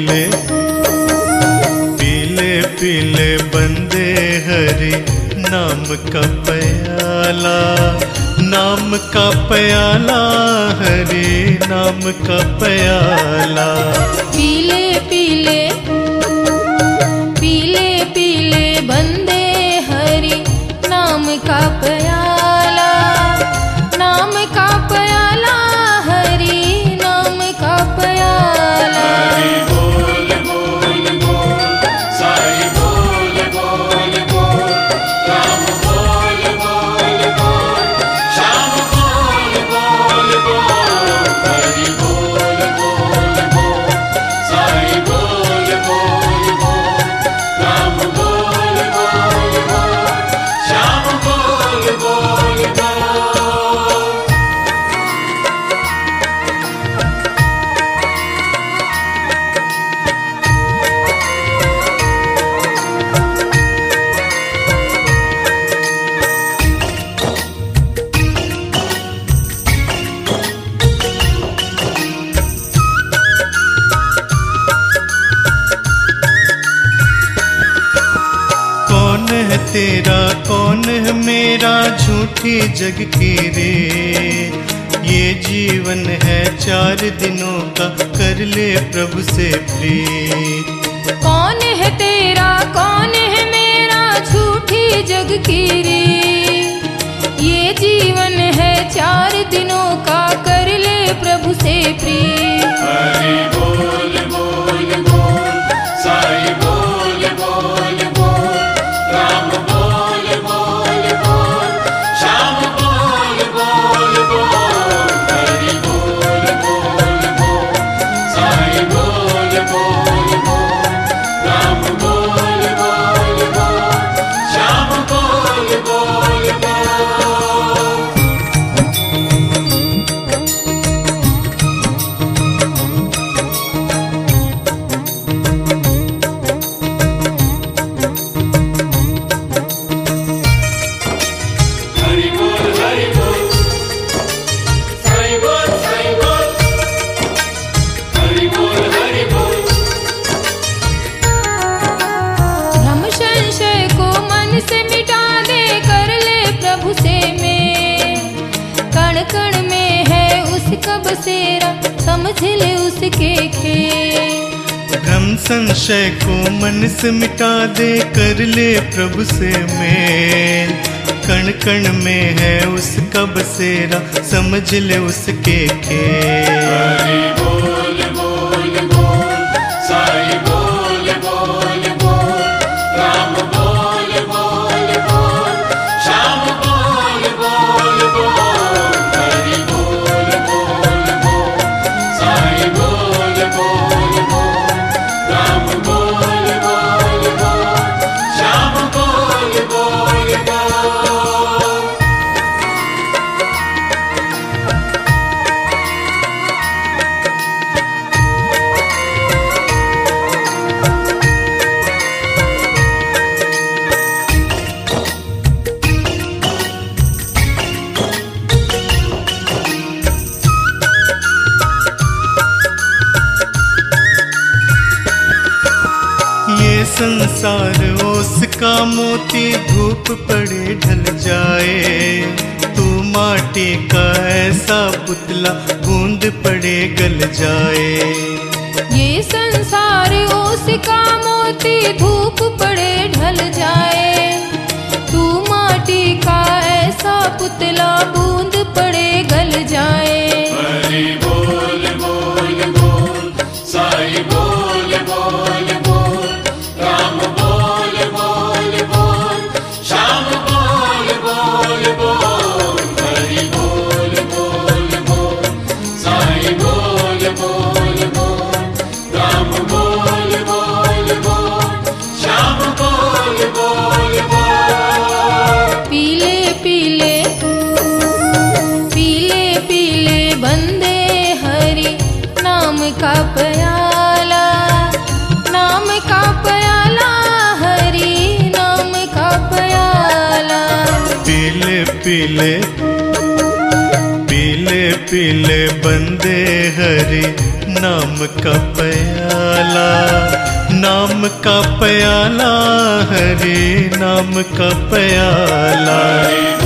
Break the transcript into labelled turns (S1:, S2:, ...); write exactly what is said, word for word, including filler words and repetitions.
S1: पीले पीले पीले बंदे हरि नाम का प्याला, नाम का प्याला हरि नाम का प्याला।
S2: पीले पीले पीले पीले बंदे हरि नाम का प्याला, नाम का प्याला हरि नाम का प्याला।
S3: हरि बोल बोल बोल साई बोल बोल बोल, राम बोल बोल बोल, श्याम बोल बोल बोल। हरि बोल बोल बोल साई बोल बोल बोल, राम बोल बोल बोल, श्याम बोल बोल बोल।
S1: कौन है तेरा कौन है मेरा झूठी जग की रे, ये जीवन है चार दिनों का कर ले प्रभु से प्रीत।
S2: कौन है तेरा कौन है मेरा झूठी जग की रे, ये जीवन है चार दिनों का कर ले प्रभु से प्रीत।
S3: हरि बोल बोल बोल साई बोल बोल बोल, राम बोल बोल बोल, श्याम बोल बोल बोल। हरि बोल बोल बोल साई बोल बोल बोल, राम बोल बोल बोल, श्याम बोल बोल बोल। हरि बोल हरि बोल साई बोल साई बोल, हरि बोल हरि बोल।
S2: भ्रम संशय को मन से मिटा दे कर ले प्रभु से मेल, कण कण में है उसका बसेरा समझ ले उसके खेल।
S1: भ्रम संशय को मन से मिटा दे कर ले प्रभु से मेल, कण कण में है उसका बसेरा समझ ले उसके खेल।
S3: हरि बोल बोल बोल साई बोल बोल बोल, राम बोल बोल बोल, श्याम बोल बोल बोल। हरि बोल बोल बोल साई बोल बोल बोल, राम बोल बोल बोल, श्याम बोल बोल बोल।
S1: ये संसार ओस का मोती धूप पड़े ढल जाए, तू माटी का ऐसा पुतला बूंद पड़े गल जाए।
S2: ये संसार ओस का मोती धूप पड़े ढल जाए, तू माटी का ऐसा पुतला बूंद पड़े गल जाए।
S3: हरि बोल बोल बोल साई बोल बोल बोल, राम बोल बोल बोल, श्याम बोल बोल बोल। हरि बोल बोल बोल साई बोल बोल बोल, राम बोल बोल बोल, श्याम बोल बोल बोल।
S2: पीले पीले पीले पीले बंदे हरि नाम का प्याला, नाम का प्याला हरि नाम का प्याला।
S1: पीले पीले पीले पीले बंदे हरि नाम का प्याला। प्याला, नाम का प्याला, हरे नाम का प्याला।